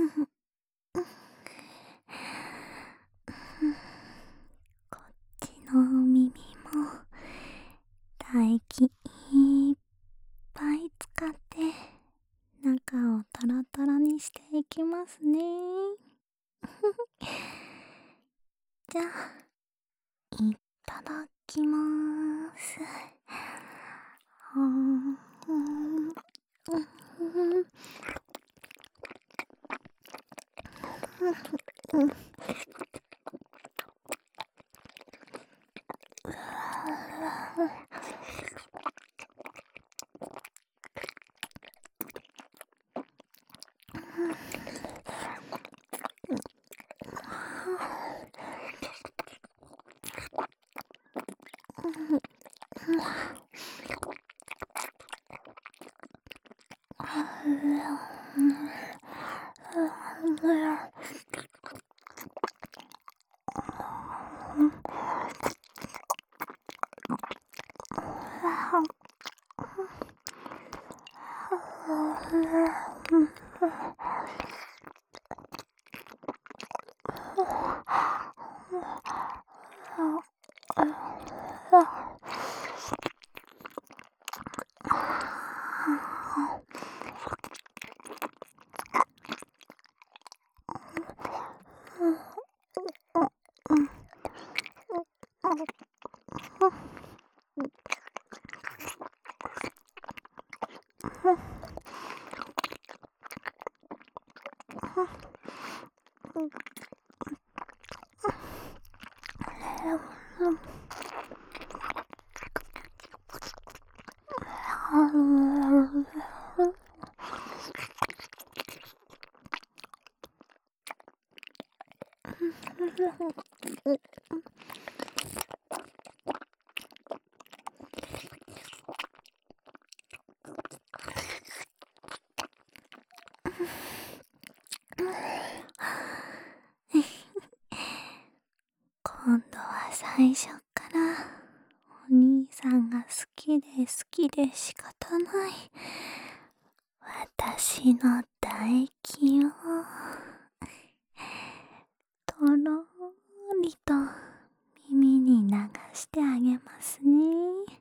こっちの耳も唾液いっぱい使って中をトロトロにしていきますね。じゃあ、いただきまーす。うんうんうん今度は最初からお兄さんが好きで好きで仕方ない私の唾液をとろーりと耳に流してあげますね。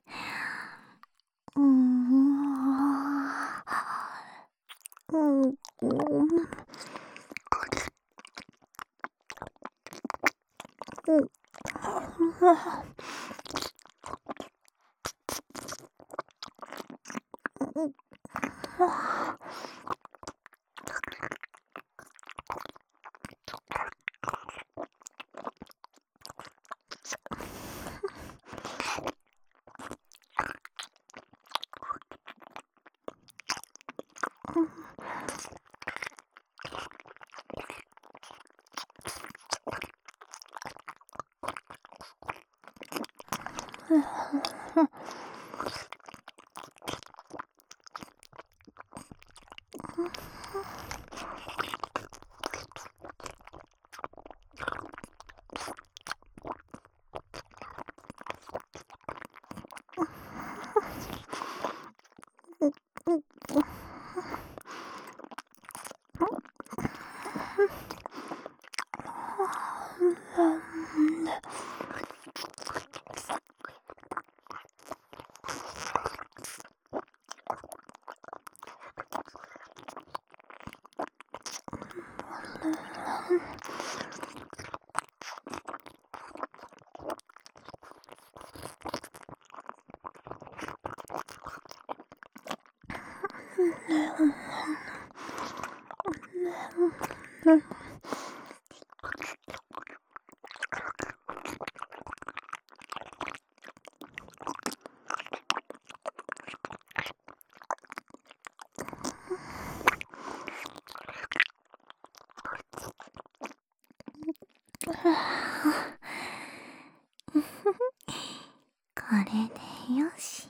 これでよし。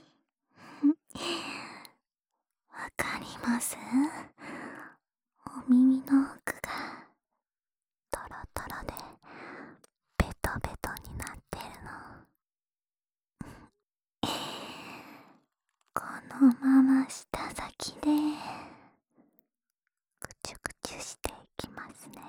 わかります？お耳の奥がトロトロでベトベトになってるの。このまま舌先でくちゅくちゅしていきますね。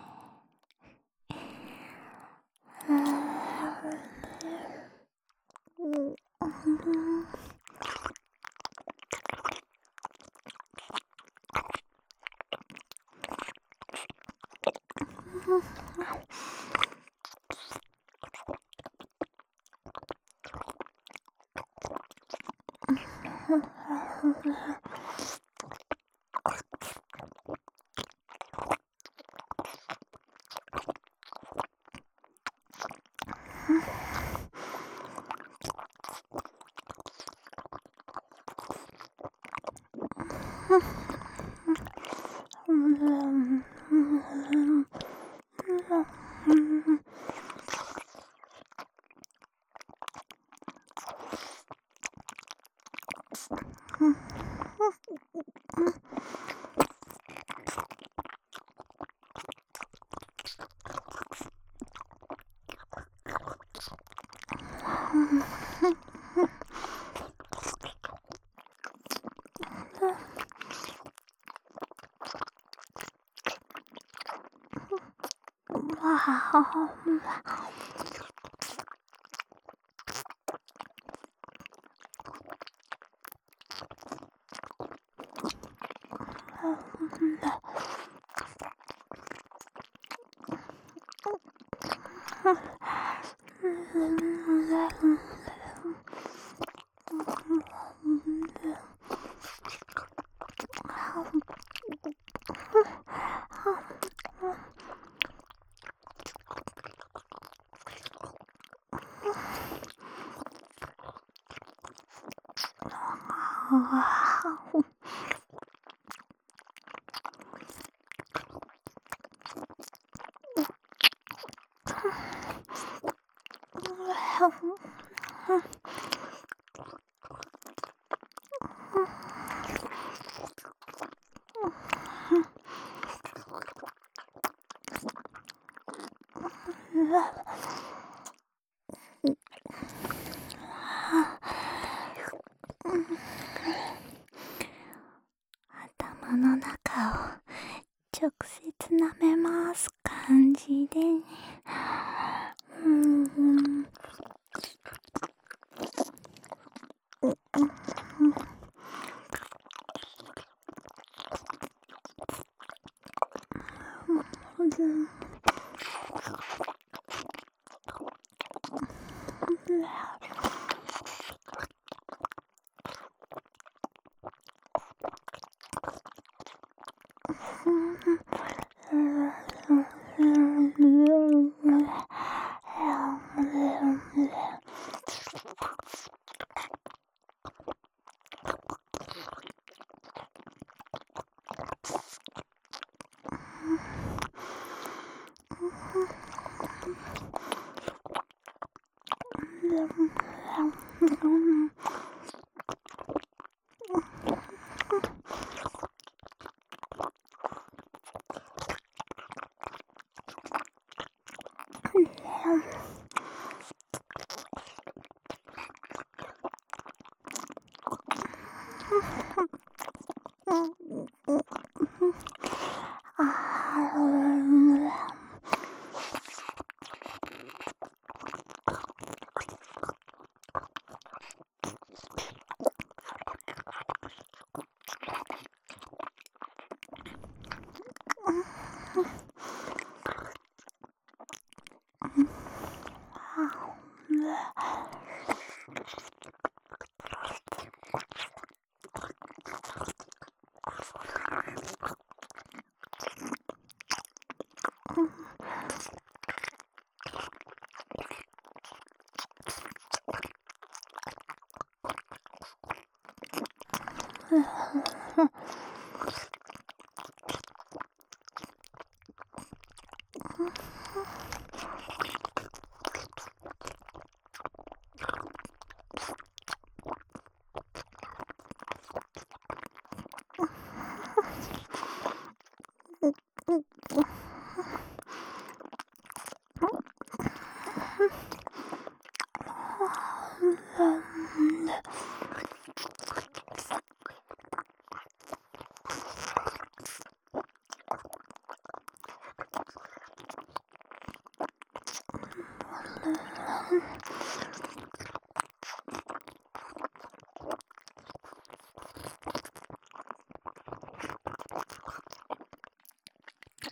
頭の中を直接舐めます感じでね。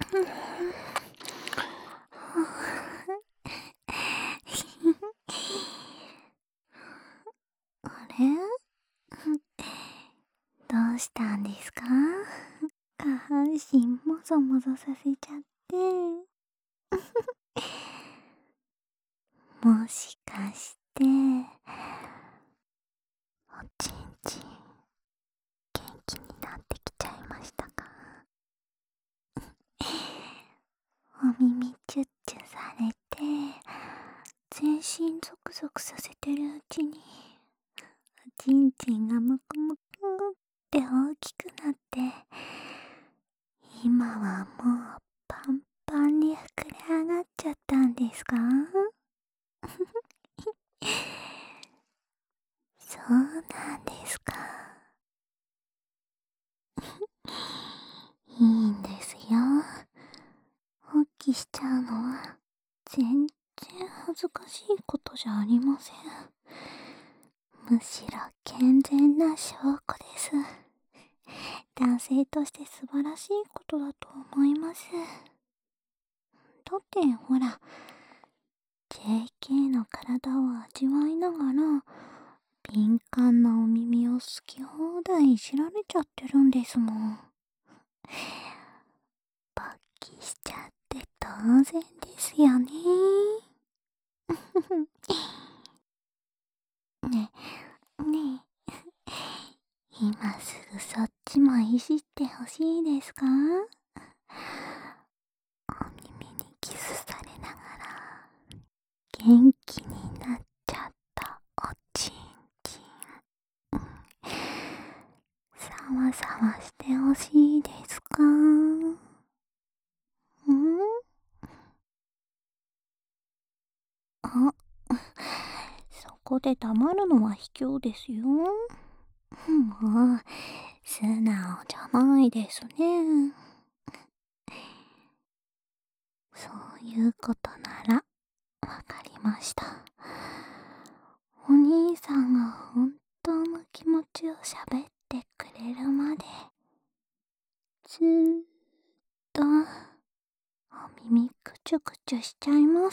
あれどうしたんですか？下半身もぞもぞさせちゃって。もしかして、おちんちん元気になってきちゃいましたか？お耳チュッチュされて、全身ゾクゾクさせてるうちに、おちんちんがムクムクって大きくなって、今はもうパンパンに膨れ上がっちゃったんですか？そうなんですか。いいんですよ。発揮しちゃうのは全然恥ずかしいことじゃありません。むしろ健全な証拠です。男性として素晴らしいことだと思います。だってほら、JK の体を味わいながら、敏感なお耳を好き放題いじられちゃってるんですもん。勃起しちゃって当然ですよね。ねえ、ねえ、今すぐそっちもいじってほしいですか？お耳にキスされながら元気になっちゃったおちんちん、さわさわしてほしいですか？あ、そこで黙るのは卑怯ですよ。もう、素直じゃないですね。そういうことなら、わかりました。お兄さんが本当の気持ちを喋ってくれるまで、ずーっと、お耳くちゅくちゅしちゃいます。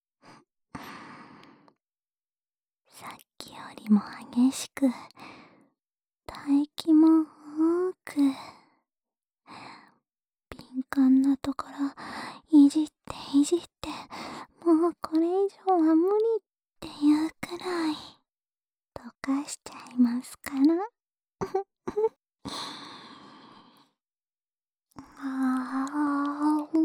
さっきよりも激しく、唾液も多く、敏感なところ、いじっていじって、もうこれ以上は無理っていうくらい、溶かしちゃいますから。あー、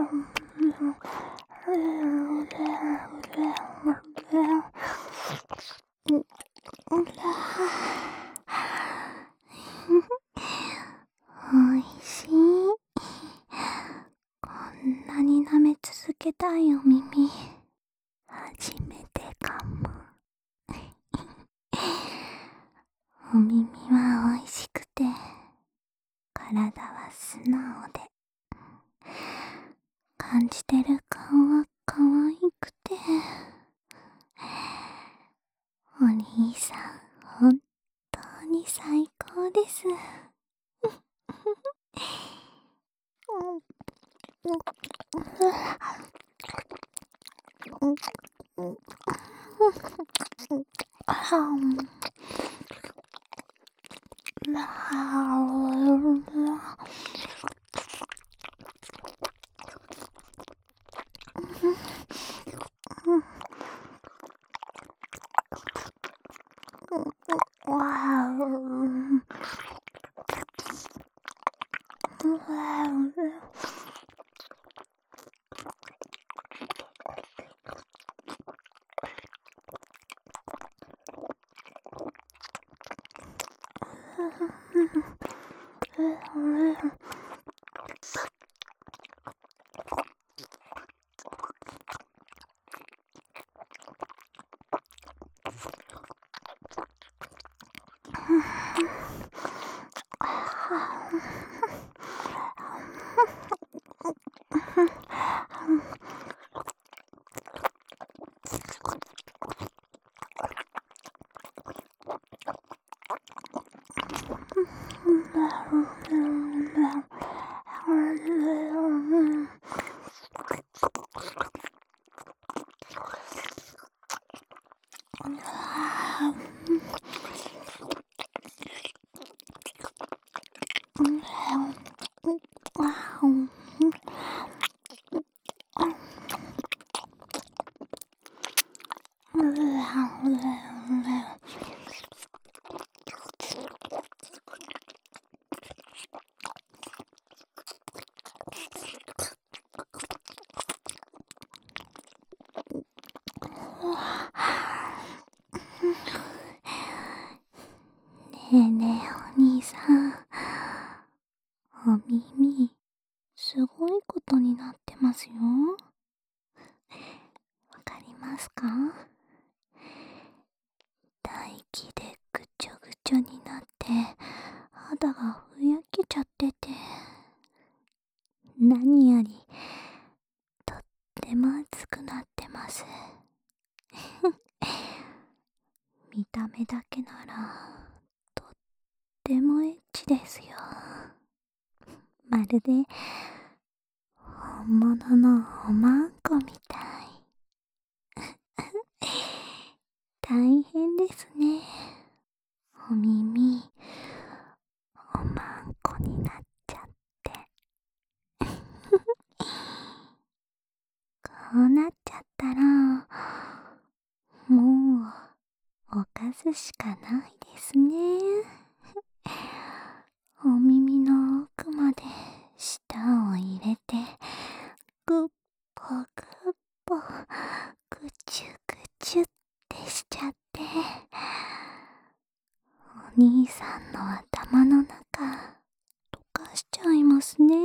おいしい。こんなに舐め続けたいお耳、初めてかも。お耳はおいしくて、体は素直で、感じてる顔は可愛くて、お兄さん本当に最高です。ねえねえお兄さん、お耳すごいことになってますよ。わかりますか？唾液でぐちょぐちょになって肌がふやけちゃってて、何よりとっても熱くなってます。見た目だけならとってもエッチですよ。まるで本物のおまんこみたい。大変ですね。お耳おまんこになっちゃって。こうなっちゃったらもうおかずしかないですね。お耳の奥まで舌を入れてぐっぽぐっぽぐちゅぐちゅってしちゃって、お兄さんの頭の中溶かしちゃいますね。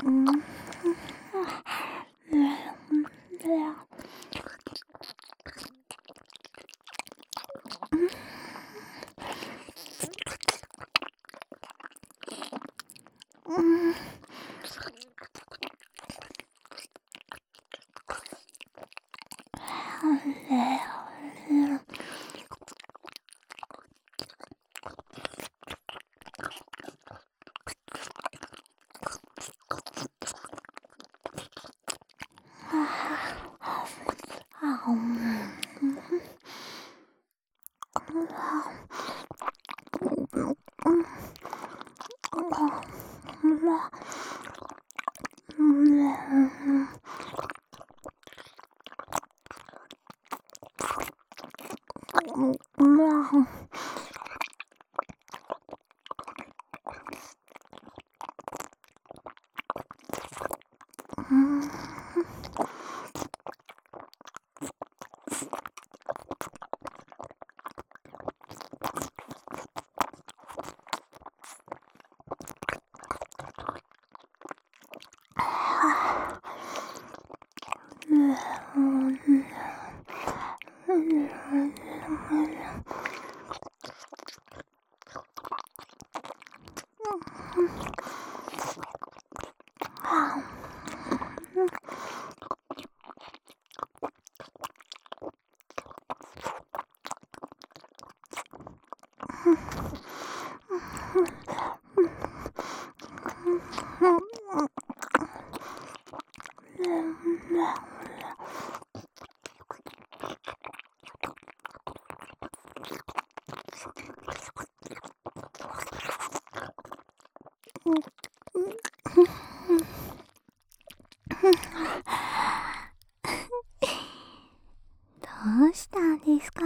どうしたんですか？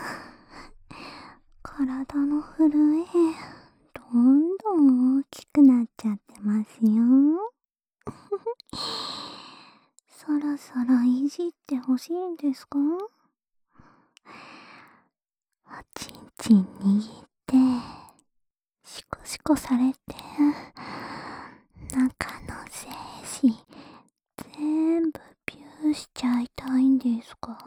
体の震え、どんどん大きくなっちゃってますよ。そろそろいじってほしいんですか？おちんちん握って、シコシコされて、中の精子、全部ビューしちゃいたいんですか？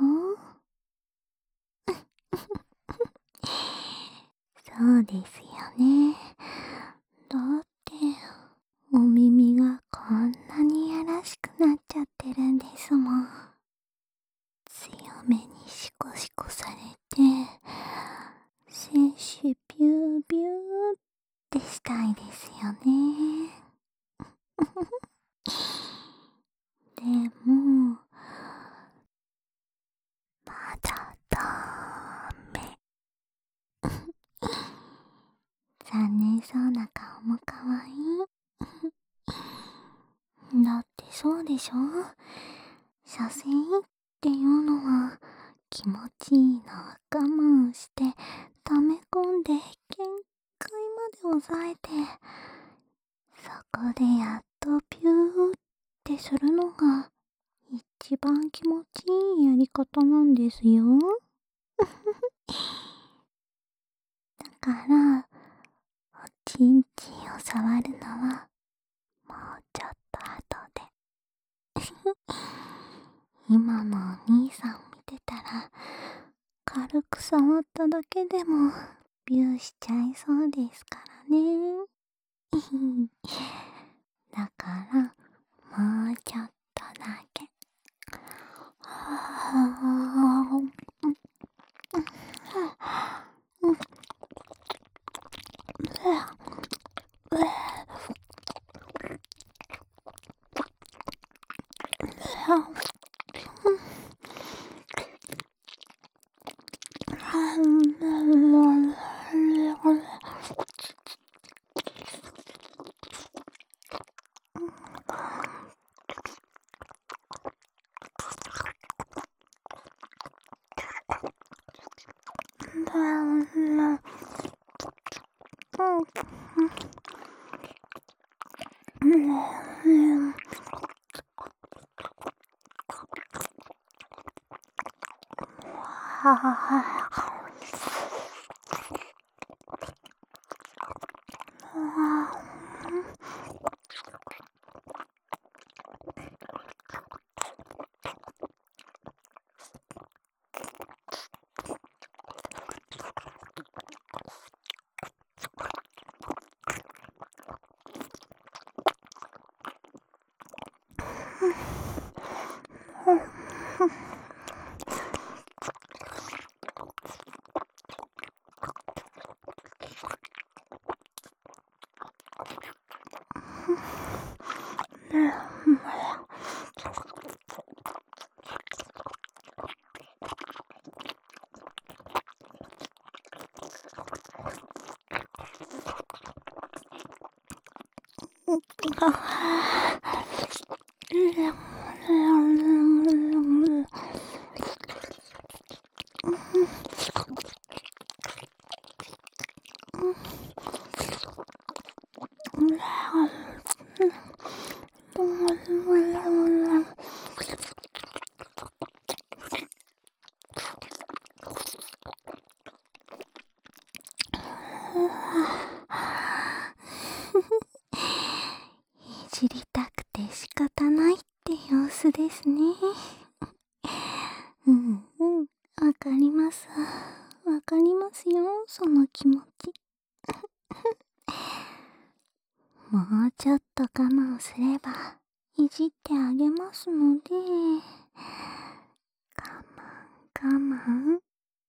そうですよね。だって、お耳がこんなにやらしくなっちゃってるんですもん。強めにシコシコされて、精子ビュービューってしたいですよね。でも、まだダメ。残念そうな顔もかわいい。だってそうでしょ？射精っていうのは気持ちいいのを我慢して溜め込んで限界まで抑えて、そこでやっとピューってするのが一番気持ちいいやり方なんですよ。だからおちんちんを触るのはもうちょっと後で。今のお兄さん見てたら軽く触っただけでもビューしちゃいそうですからね。だからもうちょっとだけ。 いじりたくて仕方ないって様子ですね。わかります。わかりますよ、その気持ち。もうちょっと我慢すれば、いじってあげますので、我慢。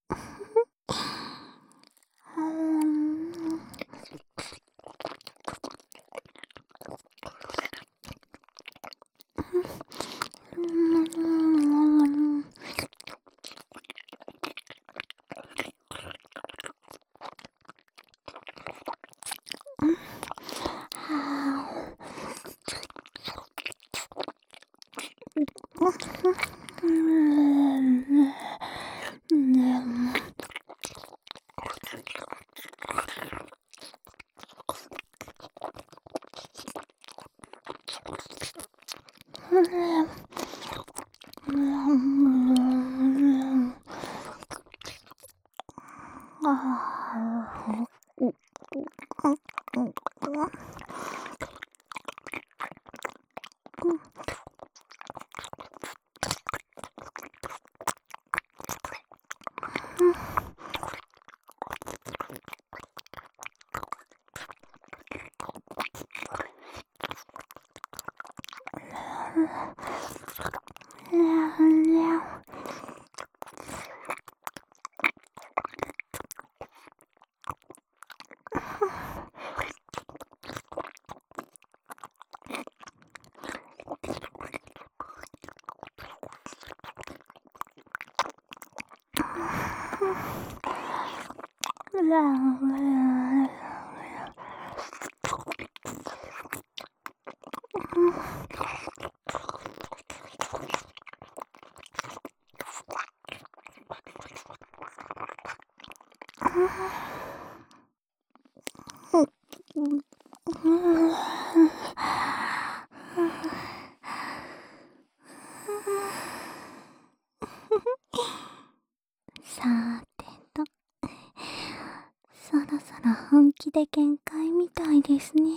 さーてと、そろそろ本気で限界みたいですね。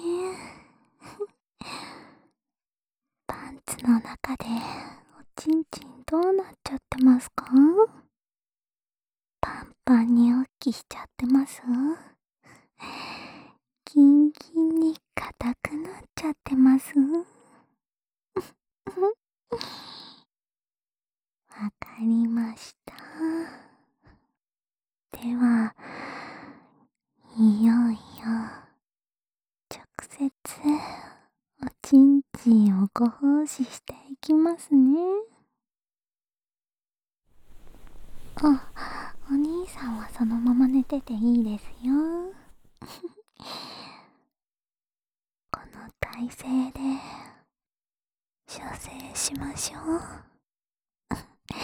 パンツの中でおちんちんどうなっちゃってますか？パンパンにおっきしちゃってます？キンキンに硬くなっちゃってます？わかりました。では、いよいよ、直接、おちんちんをご奉仕していきますね。お兄さんはそのまま寝てていいですよ。この体勢で、射精しましょう。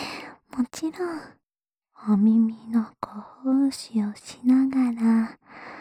もちろん、お耳のご奉仕をしながら、